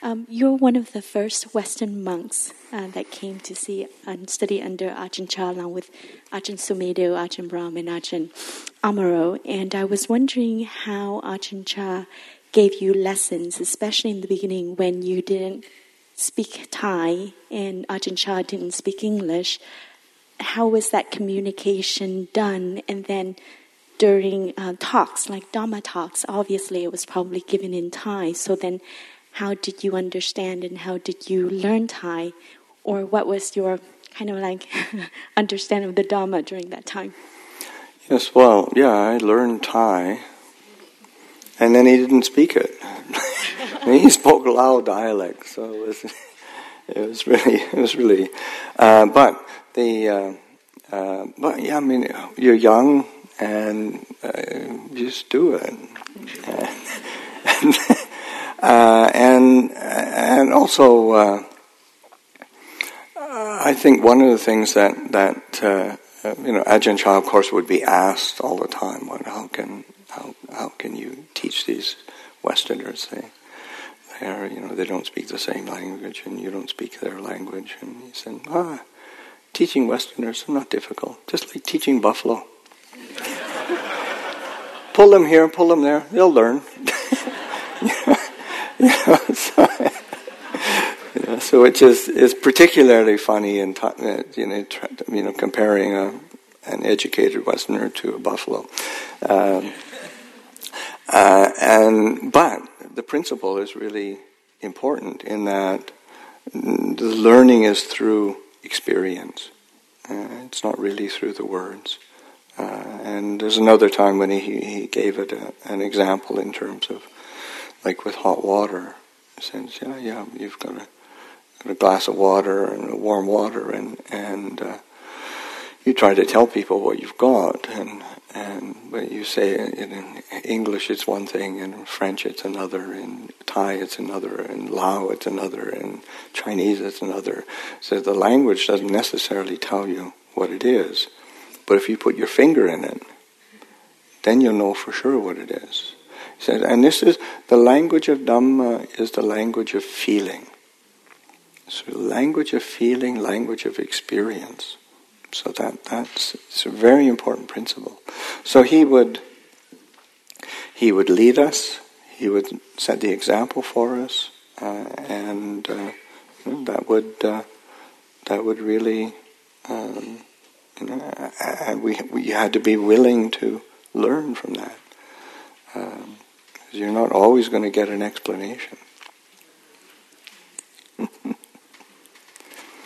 You're one of the first Western monks that came to see and study under Ajahn Chah, along with Ajahn Sumedho, Ajahn Brahm, and Ajahn Amaro. And I was wondering how Ajahn Chah gave you lessons, especially in the beginning when you didn't speak Thai and Ajahn Chah didn't speak English. How was that communication done? And then during talks, like Dhamma talks, obviously it was probably given in Thai. So then how did you understand and how did you learn Thai? Or what was your kind of like understanding of the Dhamma during that time? Yes, well, yeah, I learned Thai, and then he didn't speak it. He spoke Lao dialect, so it was really. But yeah, I mean, you're young and you just do it, and also I think one of the things that Ajahn Chah, of course, would be asked all the time, how can you teach these Westerners? They don't speak the same language, and you don't speak their language. And he said, teaching Westerners is not difficult, just like teaching buffalo. Pull them here, pull them there, they'll learn. So which is particularly funny in comparing an educated Westerner to a buffalo. But the principle is really important in that the learning is through experience. It's not really through the words. And there's another time when he gave it an example in terms of, like with hot water. He says, you've got a glass of water and warm water, and you try to tell people what you've got, but you say in English it's one thing, in French it's another, in Thai it's another, in Lao it's another, in Chinese it's another. So the language doesn't necessarily tell you what it is, but if you put your finger in it, then you'll know for sure what it is. He said, and this is the language of Dhamma, is the language of feeling. So language of feeling, language of experience. So it's a very important principle. So he would lead us. He would set the example for us, and that would really, and we had to be willing to learn from that. You're not always going to get an explanation.